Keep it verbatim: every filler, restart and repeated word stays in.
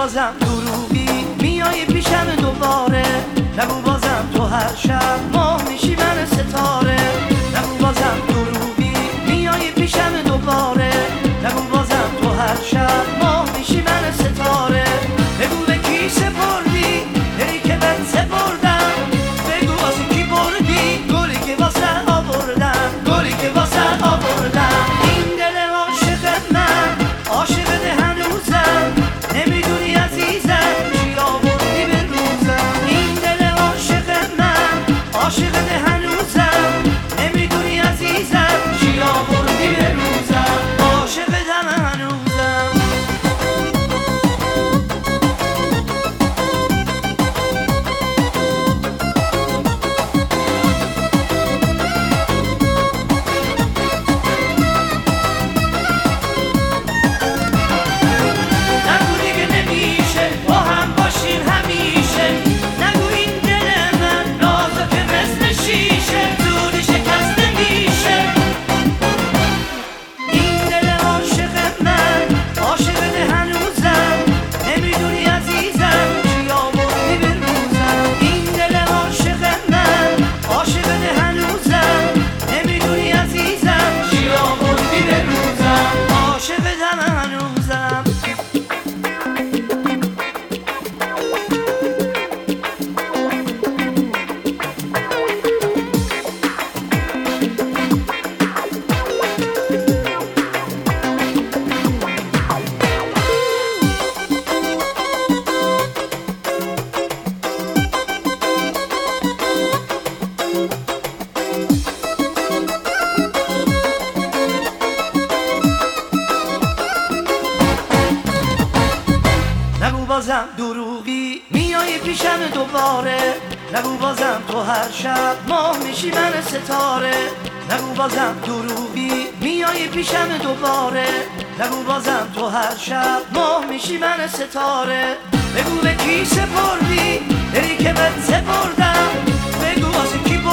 بازم دروغی میای پیشم دوباره، نگو بازم تو هر شب ماه میشی من ستاره. نگو بازم دروغی میای پیشم دوباره، نگو بازم تو هر شب ماه میشی من ستاره. بگو به کی سپردی دلی که بهت سپردم، بگو واسه کی بردی گلی که واسه آوردم، گلی که واسه آوردم. این دل عاشق من عاشق ده هنوزم، نمیدونی عزیزم چی آوردی به روزم. این دل عاشق من عاشق ده هنوزم، نمیدونی عزیزم چی آوردی به روزم. عاشق دم هنوزم. بازم دروغی میای پیشم دوباره، نگو بازم تو هر شب ماه میشی من ستاره. نگو بازم دروغی میای پیشم دوباره، نگو بازم تو هر شب ماه میشی من ستاره. بگو به کی سپردی دلی که بهت سپردم، بگو واسه کی